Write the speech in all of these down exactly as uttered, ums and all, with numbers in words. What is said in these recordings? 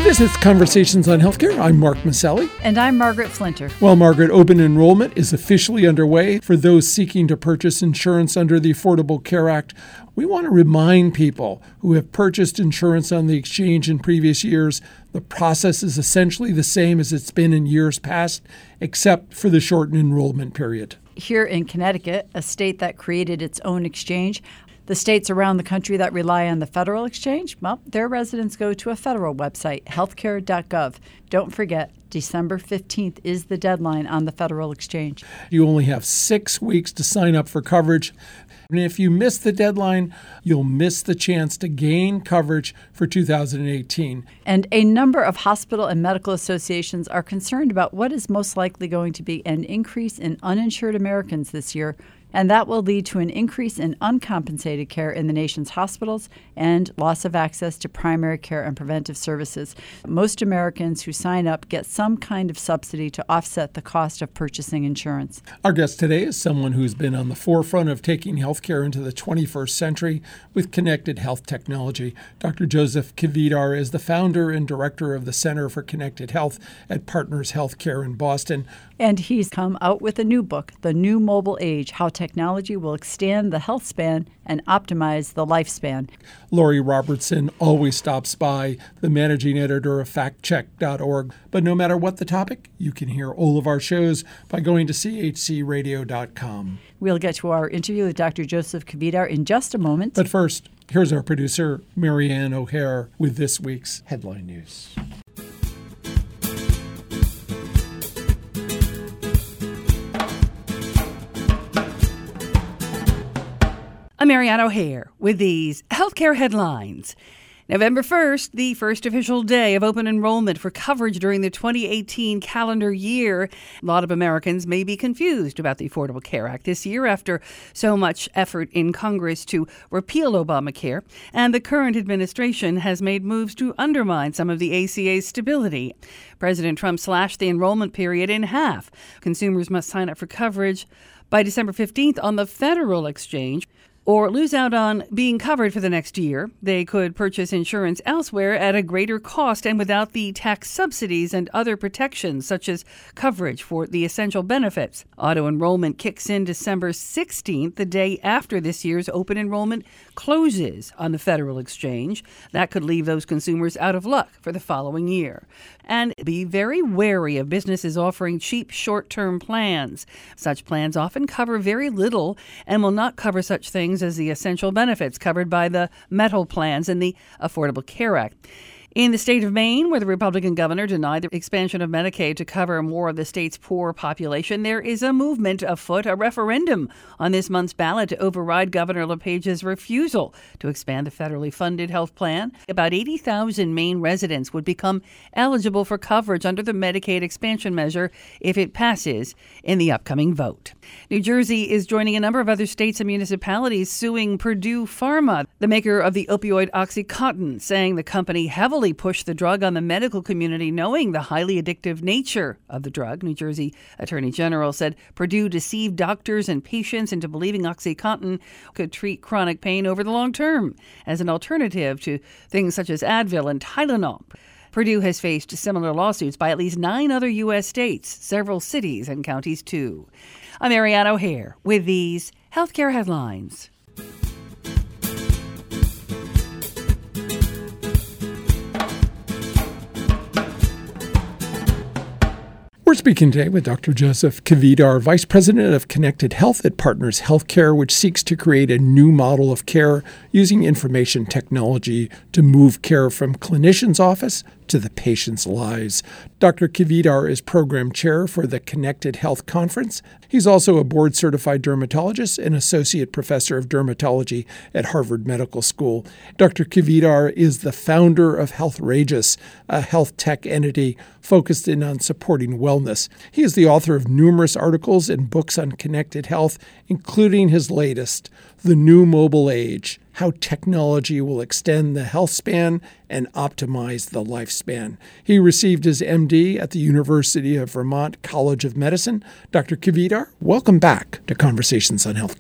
This is Conversations on Healthcare. I'm Mark Maselli. And I'm Margaret Flinter. Well, Margaret, open enrollment is officially underway for those seeking to purchase insurance under the Affordable Care Act. We want to remind people who have purchased insurance on the exchange in previous years, the process is essentially the same as it's been in years past, except for the shortened enrollment period. Here in Connecticut, a state that created its own exchange, the states around the country that rely on the federal exchange, well, their residents go to a federal website, healthcare dot gov. Don't forget, December fifteenth is the deadline on the federal exchange. You only have six weeks to sign up for coverage. And if you miss the deadline, you'll miss the chance to gain coverage for two thousand eighteen. And a number of hospital and medical associations are concerned about what is most likely going to be an increase in uninsured Americans this year, and that will lead to an increase in uncompensated care in the nation's hospitals and loss of access to primary care and preventive services. Most Americans who sign up get some kind of subsidy to offset the cost of purchasing insurance. Our guest today is someone who's been on the forefront of taking healthcare into the twenty-first century with connected health technology. Doctor Joseph Kvedar is the founder and director of the Center for Connected Health at Partners Healthcare in Boston. And he's come out with a new book, The New Mobile Age, How Technology Will Extend the Health Span and Optimize the Lifespan. Lori Robertson always stops by, the managing editor of fact check dot org. But no matter what the topic, you can hear all of our shows by going to c h c radio dot com. We'll get to our interview with Doctor Joseph Kvedar in just a moment. But first, here's our producer, Marianne O'Hare, with this week's headline news. I'm Marianne O'Hare with these healthcare headlines. November first, the first official day of open enrollment for coverage during the twenty eighteen calendar year. A lot of Americans may be confused about the Affordable Care Act this year after so much effort in Congress to repeal Obamacare, and the current administration has made moves to undermine some of the A C A's stability. President Trump slashed the enrollment period in half. Consumers must sign up for coverage by December fifteenth on the federal exchange, or lose out on being covered for the next year. They could purchase insurance elsewhere at a greater cost and without the tax subsidies and other protections, such as coverage for the essential benefits. Auto enrollment kicks in December sixteenth, the day after this year's open enrollment closes on the federal exchange. That could leave those consumers out of luck for the following year. And be very wary of businesses offering cheap short-term plans. Such plans often cover very little and will not cover such things as the essential benefits covered by the metal plans in the Affordable Care Act. In the state of Maine, where the Republican governor denied the expansion of Medicaid to cover more of the state's poor population, there is a movement afoot, a referendum on this month's ballot to override Governor LePage's refusal to expand the federally funded health plan. About eighty thousand Maine residents would become eligible for coverage under the Medicaid expansion measure if it passes in the upcoming vote. New Jersey is joining a number of other states and municipalities suing Purdue Pharma, the maker of the opioid OxyContin, saying the company heavily pushed the drug on the medical community, knowing the highly addictive nature of the drug. New Jersey Attorney General said Purdue deceived doctors and patients into believing OxyContin could treat chronic pain over the long term as an alternative to things such as Advil and Tylenol. Purdue has faced similar lawsuits by at least nine other U S states, several cities and counties too. I'm Marianne O'Hare with these healthcare headlines. We're speaking today with Doctor Joseph Kvedar, Vice President of Connected Health at Partners Healthcare, which seeks to create a new model of care using information technology to move care from clinicians' office to the patient's lives. Doctor Kvedar is program chair for the Connected Health Conference. He's also a board-certified dermatologist and associate professor of dermatology at Harvard Medical School. Doctor Kvedar is the founder of HealthRageous, a health tech entity focused in on supporting wellness. He is the author of numerous articles and books on connected health, including his latest, The New Mobile Age, How Technology Will Extend the Health Span and Optimize the Lifespan. He received his M D at the University of Vermont College of Medicine. Doctor Kvedar, welcome back to Conversations on Healthcare.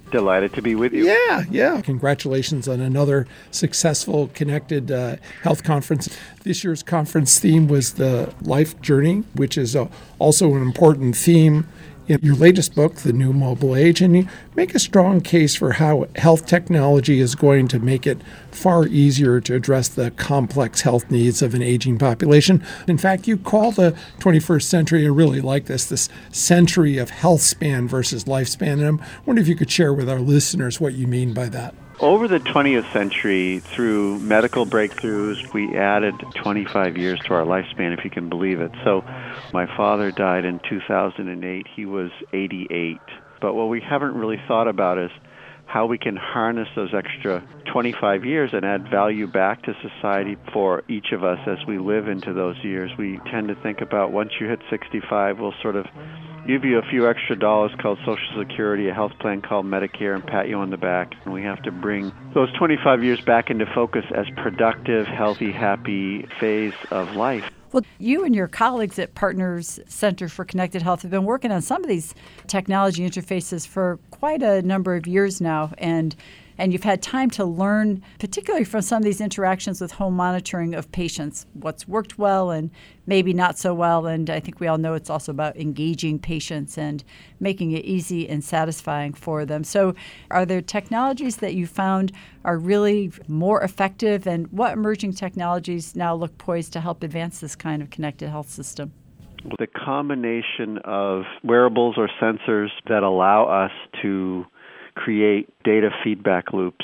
Delighted to be with you. Yeah, yeah. Congratulations on another successful Connected uh, Health Conference. This year's conference theme was the life journey, which is uh, also an important theme in your latest book, The New Mobile Age, and you make a strong case for how health technology is going to make it far easier to address the complex health needs of an aging population. In fact, you call the twenty-first century, I really like this, this century of health span versus lifespan. And I wonder if you could share with our listeners what you mean by that. Over the twentieth century, through medical breakthroughs, we added twenty-five years to our lifespan, if you can believe it. So my father died in two thousand eight. He was eighty-eight. But what we haven't really thought about is how we can harness those extra twenty-five years and add value back to society for each of us as we live into those years. We tend to think about once you hit sixty-five, we'll sort of give you a few extra dollars called Social Security, a health plan called Medicare, and pat you on the back. And we have to bring those twenty-five years back into focus as productive, healthy, happy phase of life. Well, you and your colleagues at Partners Center for Connected Health have been working on some of these technology interfaces for quite a number of years now, and and you've had time to learn, particularly from some of these interactions with home monitoring of patients, what's worked well and maybe not so well. And I think we all know it's also about engaging patients and making it easy and satisfying for them. So are there technologies that you found are really more effective, and what emerging technologies now look poised to help advance this kind of connected health system? The combination of wearables or sensors that allow us to create data feedback loops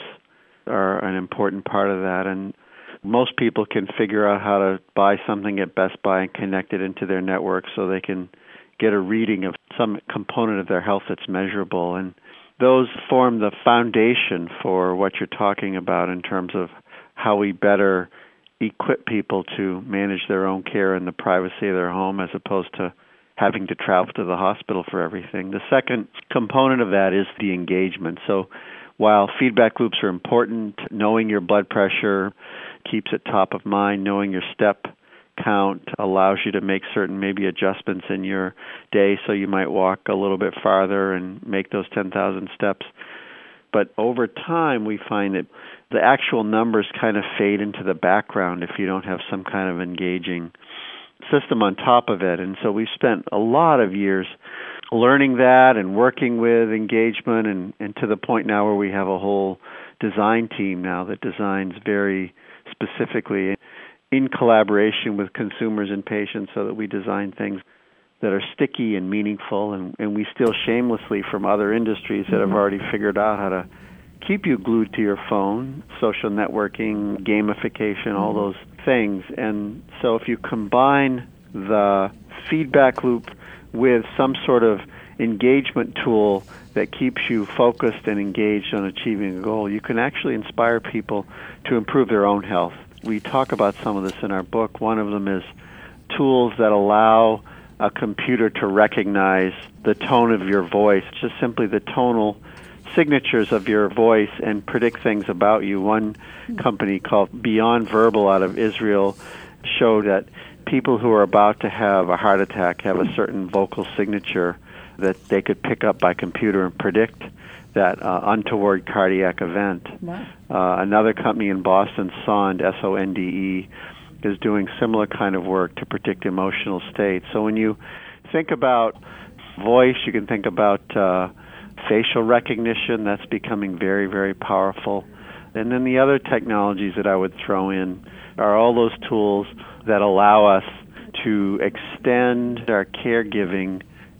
are an important part of that. And most people can figure out how to buy something at Best Buy and connect it into their network so they can get a reading of some component of their health that's measurable. And those form the foundation for what you're talking about in terms of how we better equip people to manage their own care in the privacy of their home as opposed to having to travel to the hospital for everything. The second component of that is the engagement. So while feedback loops are important, knowing your blood pressure keeps it top of mind, knowing your step count allows you to make certain maybe adjustments in your day, so you might walk a little bit farther and make those ten thousand steps. But over time, we find that the actual numbers kind of fade into the background if you don't have some kind of engaging system on top of it. And so we've spent a lot of years learning that and working with engagement, and, and to the point now where we have a whole design team now that designs very specifically in collaboration with consumers and patients so that we design things that are sticky and meaningful, and, and we steal shamelessly from other industries that have already figured out how to keep you glued to your phone, social networking, gamification, all those things. And so if you combine the feedback loop with some sort of engagement tool that keeps you focused and engaged on achieving a goal, you can actually inspire people to improve their own health. We talk about some of this in our book. One of them is tools that allow a computer to recognize the tone of your voice, just simply the tonal signatures of your voice, and predict things about you. One company called Beyond Verbal out of Israel showed that people who are about to have a heart attack have a certain vocal signature that they could pick up by computer and predict that uh, untoward cardiac event. Wow. Uh, another company in Boston, Sonde, S O N D E, is doing similar kind of work to predict emotional states. So when you think about voice, you can think about uh, facial recognition. That's becoming very, very powerful. And then the other technologies that I would throw in are all those tools that allow us to extend our caregiving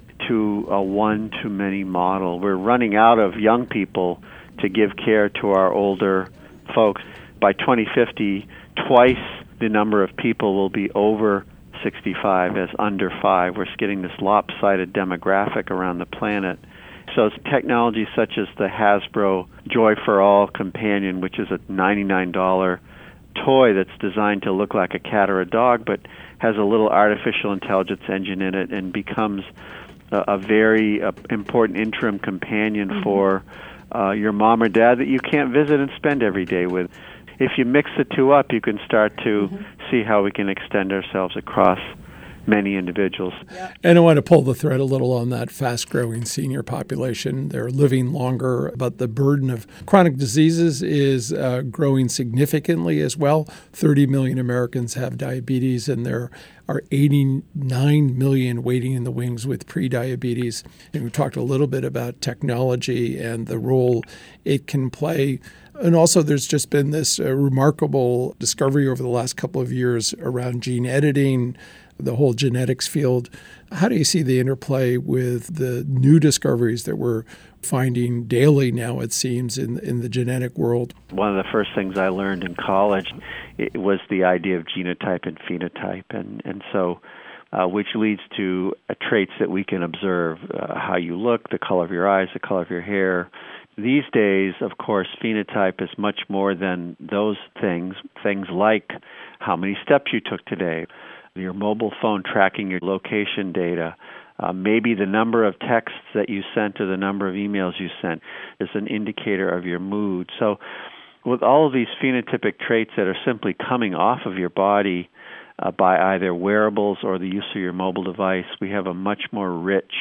to a one-to-many model. We're running out of young people to give care to our older folks. By twenty fifty, twice the number of people will be over sixty-five as under five. We're getting this lopsided demographic around the planet. So it's technology such as the Hasbro Joy for All companion, which is a ninety-nine dollars toy that's designed to look like a cat or a dog, but has a little artificial intelligence engine in it and becomes a, a very uh, important interim companion mm-hmm. for uh, your mom or dad that you can't visit and spend every day with. If you mix the two up, you can start to mm-hmm. see how we can extend ourselves across many individuals. And I want to pull the thread a little on that fast-growing senior population. They're living longer, but the burden of chronic diseases is uh, growing significantly as well. thirty million Americans have diabetes, and there are eighty-nine million waiting in the wings with prediabetes. And we talked a little bit about technology and the role it can play. And also, there's just been this uh, remarkable discovery over the last couple of years around gene editing, the whole genetics field. How do you see the interplay with the new discoveries that we're finding daily now, it seems, in in the genetic world? One of the first things I learned in college it was the idea of genotype and phenotype, and, and so uh, which leads to uh, traits that we can observe, uh, how you look, the color of your eyes, the color of your hair. These days, of course, phenotype is much more than those things, things like how many steps you took today, your mobile phone tracking your location data, uh, maybe the number of texts that you sent or the number of emails you sent is an indicator of your mood. So with all of these phenotypic traits that are simply coming off of your body uh, by either wearables or the use of your mobile device, we have a much more rich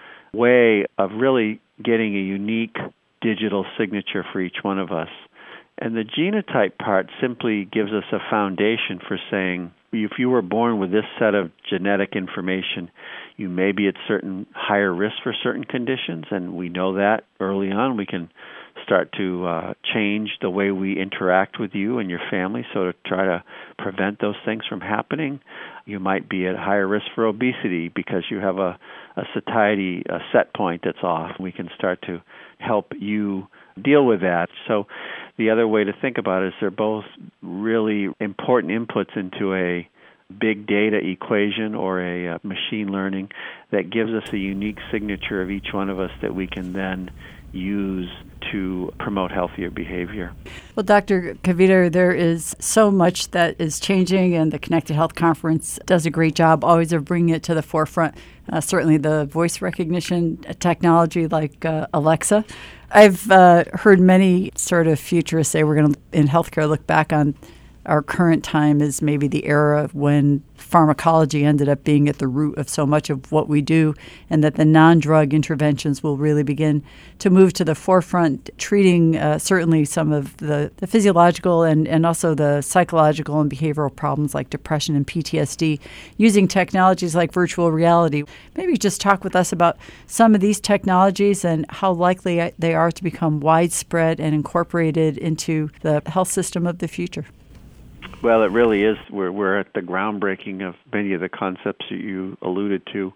way of really getting a unique digital signature for each one of us. And the genotype part simply gives us a foundation for saying, if you were born with this set of genetic information, you may be at certain higher risk for certain conditions, and we know that early on. We can start to uh, change the way we interact with you and your family, so to try to prevent those things from happening. You might be at higher risk for obesity because you have a, a satiety a set point that's off. We can start to help you deal with that. So the other way to think about it is they're both really important inputs into a big data equation or a uh, machine learning that gives us a unique signature of each one of us that we can then use to promote healthier behavior. Well, Doctor Kvedar, there is so much that is changing, and the Connected Health Conference does a great job always of bringing it to the forefront. Uh, certainly the voice recognition technology like uh, Alexa. I've uh, heard many sort of futurists say we're going to, in healthcare, look back on our current time as maybe the era when pharmacology ended up being at the root of so much of what we do, and that the non-drug interventions will really begin to move to the forefront, treating uh, certainly some of the, the physiological and, and also the psychological and behavioral problems like depression and P T S D, using technologies like virtual reality. Maybe just talk with us about some of these technologies and how likely they are to become widespread and incorporated into the health system of the future. Well, it really is. We're, we're at the groundbreaking of many of the concepts that you alluded to.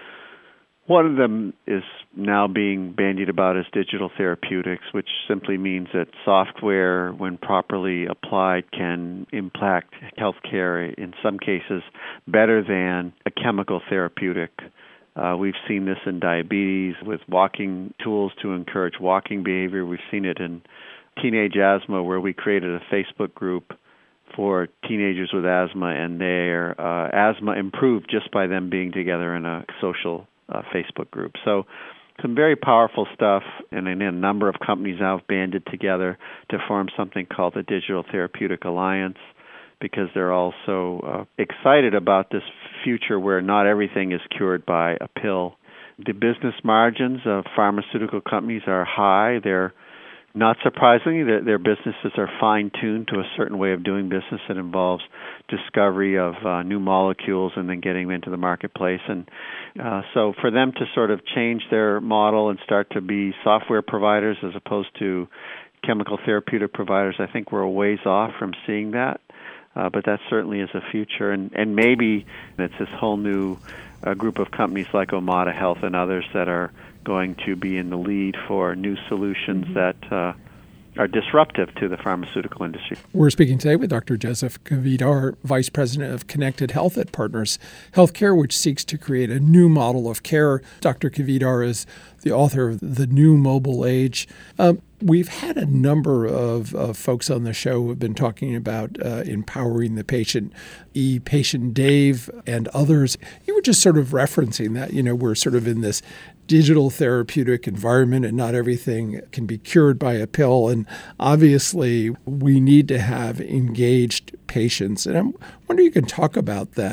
One of them is now being bandied about as digital therapeutics, which simply means that software, when properly applied, can impact healthcare in some cases better than a chemical therapeutic. Uh, we've seen this in diabetes with walking tools to encourage walking behavior. We've seen it in teenage asthma, where we created a Facebook group for teenagers with asthma, and their uh, asthma improved just by them being together in a social uh, Facebook group. So some very powerful stuff, and then a number of companies now have banded together to form something called the Digital Therapeutic Alliance, because they're also uh, excited about this future where not everything is cured by a pill. The business margins of pharmaceutical companies are high. They're Not surprisingly, their, their businesses are fine-tuned to a certain way of doing business that involves discovery of uh, new molecules and then getting them into the marketplace. And uh, so for them to sort of change their model and start to be software providers as opposed to chemical therapeutic providers, I think we're a ways off from seeing that. Uh, but that certainly is a future. And, and maybe it's this whole new uh, group of companies like Omada Health and others that are going to be in the lead for new solutions mm-hmm. that uh, are disruptive to the pharmaceutical industry. We're speaking today with Doctor Joseph Kvedar, Vice President of Connected Health at Partners Healthcare, which seeks to create a new model of care. Doctor Kvedar is the author of The New Mobile Age. Um, we've had a number of uh, folks on the show who have been talking about uh, empowering the patient, e-Patient Dave and others. You were just sort of referencing that, you know, we're sort of in this digital therapeutic environment and not everything can be cured by a pill. And obviously, we need to have engaged patients. And I wonder if you can talk about that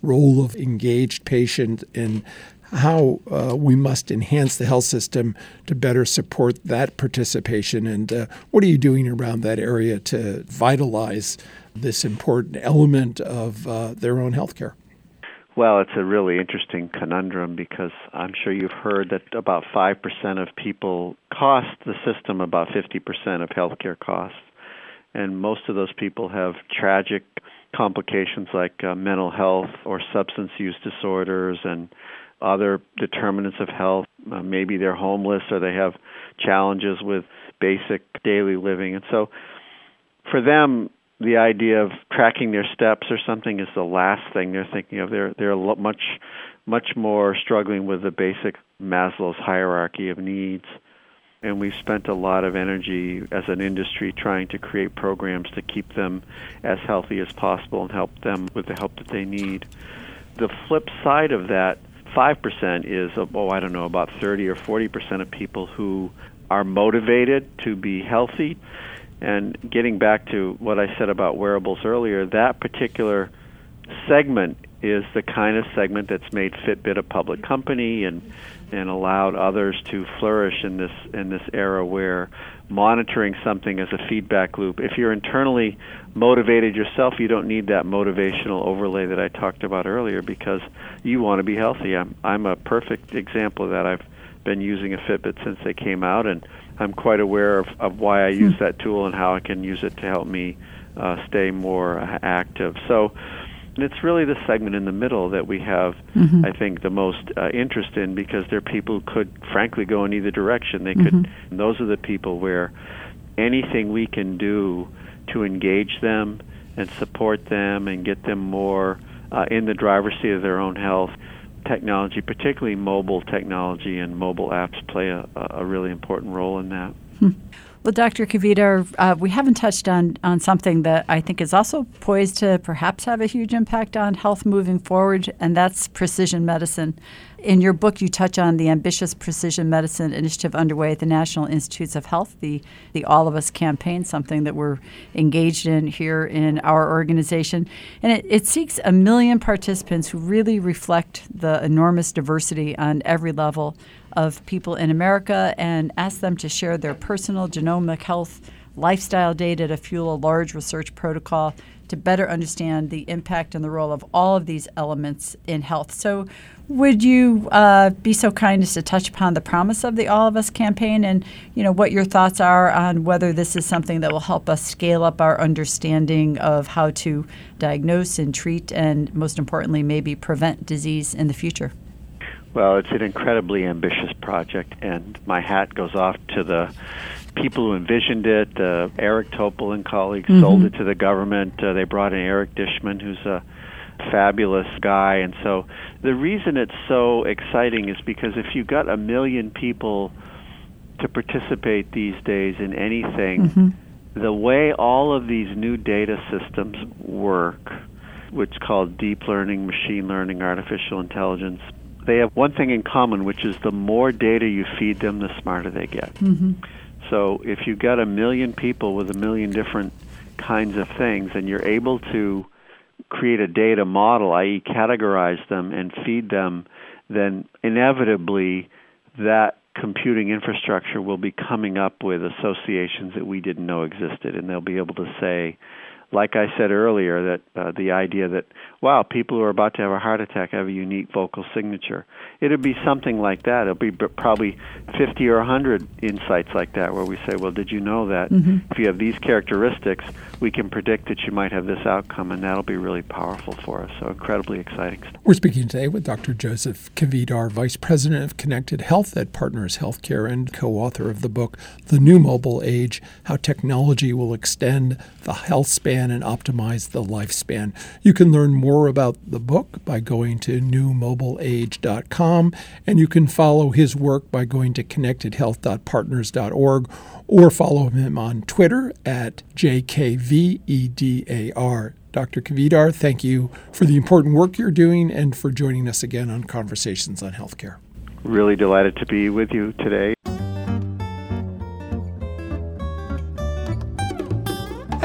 role of engaged patient and how uh, we must enhance the health system to better support that participation. And uh, what are you doing around that area to vitalize this important element of uh, their own healthcare? Well, it's a really interesting conundrum because I'm sure you've heard that about five percent of people cost the system about fifty percent of healthcare costs. And most of those people have tragic complications like uh, mental health or substance use disorders and other determinants of health. Uh, maybe they're homeless or they have challenges with basic daily living. And so for them, the idea of tracking their steps or something is the last thing they're thinking of. They're they're much much more struggling with the basic Maslow's hierarchy of needs. And we've spent a lot of energy as an industry trying to create programs to keep them as healthy as possible and help them with the help that they need. The flip side of that five percent is, oh, I don't know, about thirty or forty percent of people who are motivated to be healthy. And getting back to what I said about wearables earlier, that particular segment is the kind of segment that's made Fitbit a public company and and allowed others to flourish in this in this era where monitoring something as a feedback loop. If you're internally motivated yourself, you don't need that motivational overlay that I talked about earlier because you want to be healthy. I'm I'm a perfect example of that. I've been using a Fitbit since they came out, and I'm quite aware of, of why I use that tool and how I can use it to help me uh, stay more uh, active. So it's really the segment in the middle that we have, mm-hmm. I think, the most uh, interest in because they're people who could, frankly, go in either direction. They could. Mm-hmm. Those are the people where anything we can do to engage them and support them and get them more uh, in the driver's seat of their own health, technology, particularly mobile technology and mobile apps, play a, a really important role in that. Hmm. Well, Doctor Kvedar, uh, we haven't touched on, on something that I think is also poised to perhaps have a huge impact on health moving forward, and that's precision medicine. In your book, you touch on the ambitious precision medicine initiative underway at the National Institutes of Health, the, the All of Us campaign, something that we're engaged in here in our organization. And it, it seeks a million participants who really reflect the enormous diversity on every level of people in America and ask them to share their personal genomic health lifestyle data to fuel a large research protocol to better understand the impact and the role of all of these elements in health. So would you uh, be so kind as to touch upon the promise of the All of Us campaign and, you know, what your thoughts are on whether this is something that will help us scale up our understanding of how to diagnose and treat and, most importantly, maybe prevent disease in the future? Well, it's an incredibly ambitious project, and my hat goes off to the people who envisioned it. Uh, Eric Topol and colleagues mm-hmm. sold it to the government. Uh, they brought in Eric Dishman, who's a fabulous guy. And so the reason it's so exciting is because if you got a million people to participate these days in anything, mm-hmm. the way all of these new data systems work, which is called deep learning, machine learning, artificial intelligence, they have one thing in common, which is the more data you feed them, the smarter they get. Mm-hmm. So if you've got a million people with a million different kinds of things and you're able to create a data model, that is categorize them and feed them, then inevitably that computing infrastructure will be coming up with associations that we didn't know existed, and they'll be able to say, like I said earlier, that uh, the idea that, wow, people who are about to have a heart attack have a unique vocal signature. It'll be something like that. It'll be b- probably fifty or one hundred insights like that where we say, well, did you know that mm-hmm. if you have these characteristics, we can predict that you might have this outcome, and that'll be really powerful for us. So incredibly exciting. We're speaking today with Doctor Joseph Kvedar, Vice President of Connected Health at Partners Healthcare and co-author of the book, The New Mobile Age, How Technology Will Extend the Health Span and Optimize the Lifespan. You can learn more about the book by going to new mobile age dot com, and you can follow his work by going to connected health dot partners dot org or follow him on Twitter at J K V E D A R. Doctor Kvedar, thank you for the important work you're doing and for joining us again on Conversations on Healthcare. Really delighted to be with you today.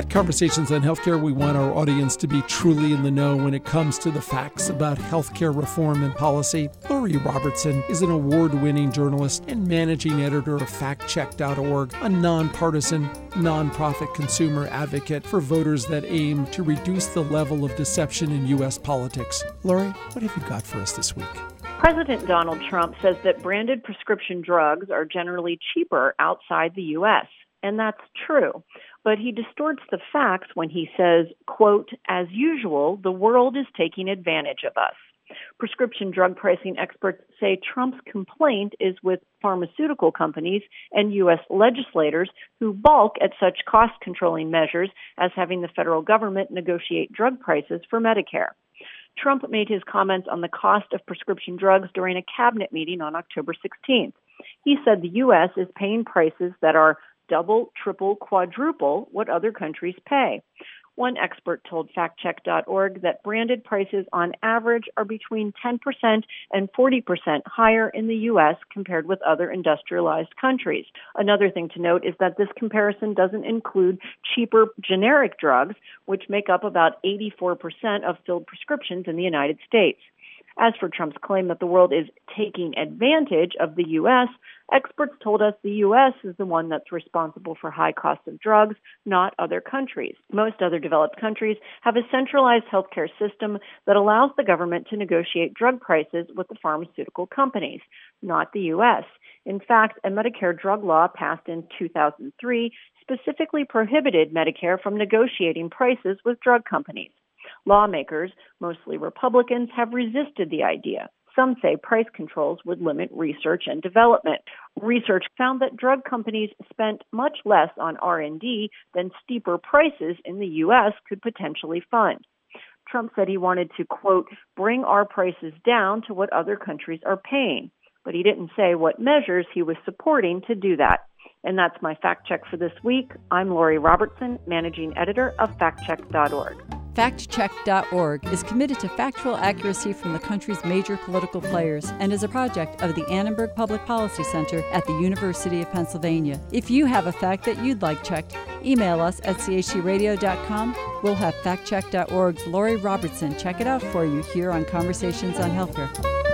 At Conversations on Healthcare, we want our audience to be truly in the know when it comes to the facts about healthcare reform and policy. Lori Robertson is an award-winning journalist and managing editor of fact check dot org, a nonpartisan, nonprofit consumer advocate for voters that aim to reduce the level of deception in U S politics. Lori, what have you got for us this week? President Donald Trump says that branded prescription drugs are generally cheaper outside the U S, and that's true. But he distorts the facts when he says, quote, "As usual, the world is taking advantage of us." Prescription drug pricing experts say Trump's complaint is with pharmaceutical companies and U S legislators who balk at such cost-controlling measures as having the federal government negotiate drug prices for Medicare. Trump made his comments on the cost of prescription drugs during a cabinet meeting on October sixteenth. He said the U S is paying prices that are double, triple, quadruple what other countries pay. One expert told fact check dot org that branded prices on average are between ten percent and forty percent higher in the U S compared with other industrialized countries. Another thing to note is that this comparison doesn't include cheaper generic drugs, which make up about eighty-four percent of filled prescriptions in the United States. As for Trump's claim that the world is taking advantage of the U S, experts told us the U S is the one that's responsible for high costs of drugs, not other countries. Most other developed countries have a centralized healthcare system that allows the government to negotiate drug prices with the pharmaceutical companies, not the U S. In fact, a Medicare drug law passed in two thousand three specifically prohibited Medicare from negotiating prices with drug companies. Lawmakers, mostly Republicans, have resisted the idea. Some say price controls would limit research and development. Research found that drug companies spent much less on R and D than steeper prices in the U S could potentially fund. Trump said he wanted to, quote, "bring our prices down to what other countries are paying." But he didn't say what measures he was supporting to do that. And that's my fact check for this week. I'm Lori Robertson, managing editor of fact check dot org. fact check dot org is committed to factual accuracy from the country's major political players and is a project of the Annenberg Public Policy Center at the University of Pennsylvania. If you have a fact that you'd like checked, email us at c h c radio dot com. We'll have fact check dot org's Lori Robertson check it out for you here on Conversations on Healthcare.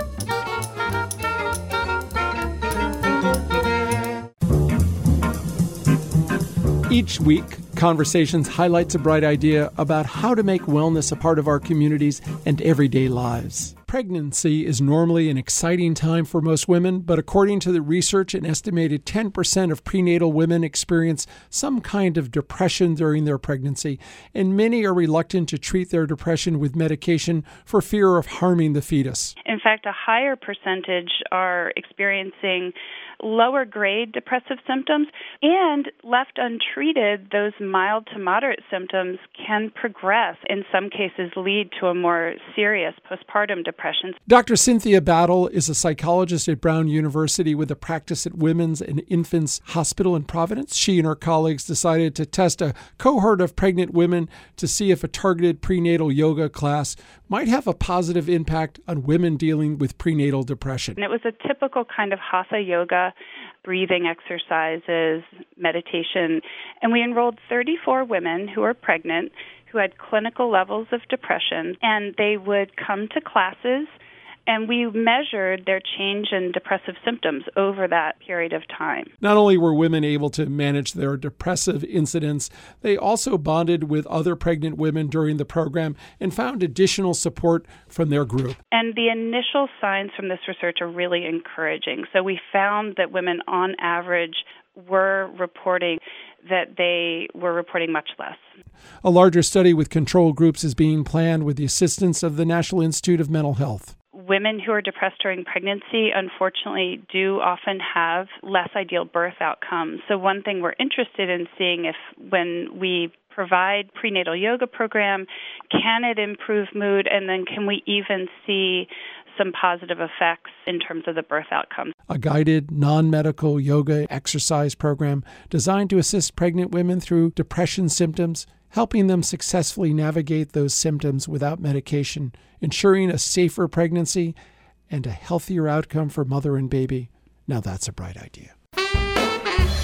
Each week, Conversations highlights a bright idea about how to make wellness a part of our communities and everyday lives. Pregnancy is normally an exciting time for most women, but according to the research, an estimated ten percent of prenatal women experience some kind of depression during their pregnancy, and many are reluctant to treat their depression with medication for fear of harming the fetus. In fact, a higher percentage are experiencing lower grade depressive symptoms, and left untreated, those mild to moderate symptoms can progress, in some cases lead to a more serious postpartum depression. Doctor Cynthia Battle is a psychologist at Brown University with a practice at Women's and Infants Hospital in Providence. She and her colleagues decided to test a cohort of pregnant women to see if a targeted prenatal yoga class might have a positive impact on women dealing with prenatal depression. And it was a typical kind of hatha yoga, breathing exercises, meditation, and we enrolled thirty-four women who were pregnant who had clinical levels of depression, and they would come to classes, and we measured their change in depressive symptoms over that period of time. Not only were women able to manage their depressive incidents, they also bonded with other pregnant women during the program and found additional support from their group. And the initial signs from this research are really encouraging. So we found that women on average were reporting that they were reporting much less. A larger study with control groups is being planned with the assistance of the National Institute of Mental Health. Women who are depressed during pregnancy, unfortunately, do often have less ideal birth outcomes. So one thing we're interested in seeing if when we provide prenatal yoga program, can it improve mood, and then can we even see some positive effects in terms of the birth outcomes. A guided, non-medical yoga exercise program designed to assist pregnant women through depression symptoms, helping them successfully navigate those symptoms without medication, ensuring a safer pregnancy and a healthier outcome for mother and baby. Now that's a bright idea.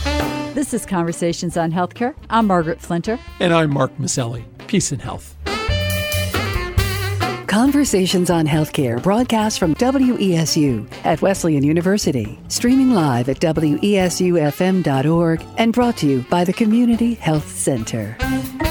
This is Conversations on Healthcare. I'm Margaret Flinter. And I'm Mark Maselli. Peace and health. Conversations on Healthcare broadcast from W E S U at Wesleyan University, streaming live at W E S U F M dot org and brought to you by the Community Health Center.